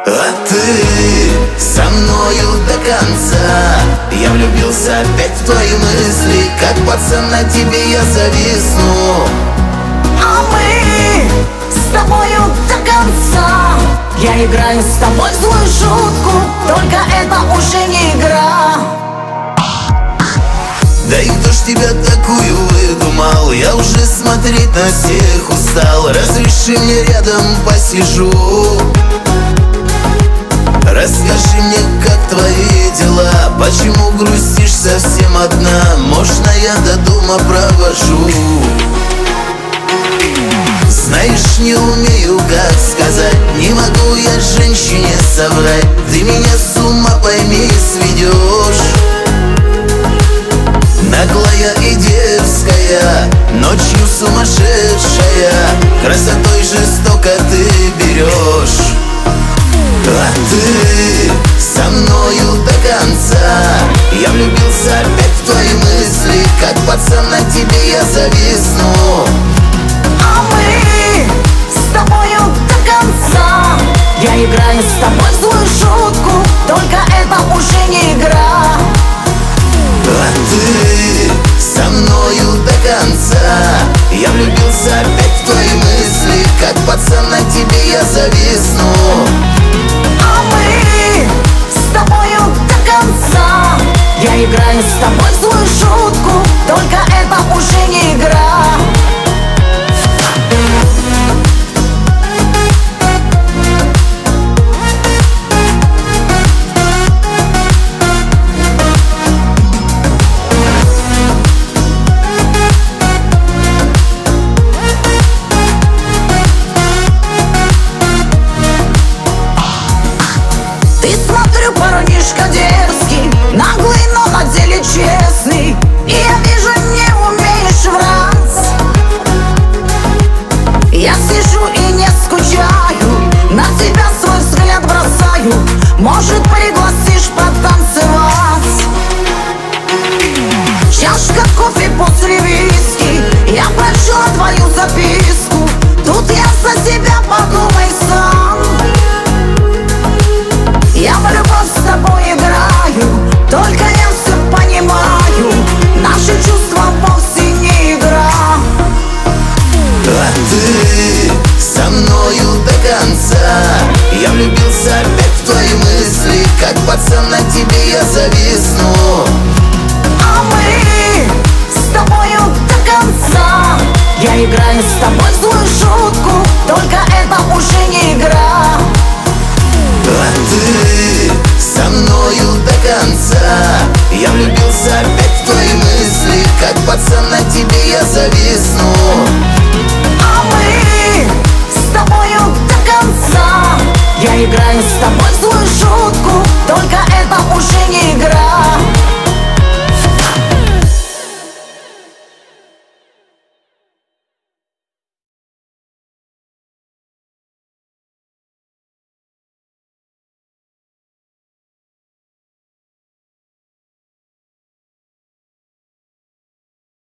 А ты со мною до конца. Я влюбился опять в твои мысли, как пацан на тебе я зависну. А мы с тобою до конца. Я играю с тобой в злую шутку, только это уже не игра. Да и кто ж тебя такую выдумал? Я уже смотреть на всех устал. Разреши мне рядом посижу. Расскажи мне, как твои дела? Почему грустишь совсем одна? Можно я до дома провожу? Знаешь, не умею, как сказать. Не могу я женщине соврать. Ты меня с ума, пойми, сведешь. Наглая и дерзкая, ночью сумасшедшая, красотой жестоко ты берешь. А ты со мною до конца. Я влюбился опять в твои мысли, как пацан на тебе я зависну. А мы с тобою до конца. Я играю с тобой в злую шутку, только это уже не игра. А ты со мною до конца. Я влюбился опять в твои мысли, как пацан на тебе я зависну. А мы с тобою до конца. Я играю с тобой в злую шутку, только это уже не игра. Парнишка дерзкий, наглый, но на деле честный. И я вижу, не умеешь врать. Я сижу и не скучаю, на тебя свой взгляд бросаю. Может, пригласишь потанцевать? Чашка кофе после виски, я прочла твою записку. Тут я за себя подумай сам. Я в любовь с тобой играю, только я все понимаю. Наши чувства вовсе не игра. А ты со мною до конца. Я влюбился опять в твои мысли, как пацан на тебе я зависну. А мы с тобою до конца. Я играю с тобой в злую шутку, только это уже не игра. А ты со мною до конца. Я влюбился опять в твои мысли, как пацан на тебе я зависну.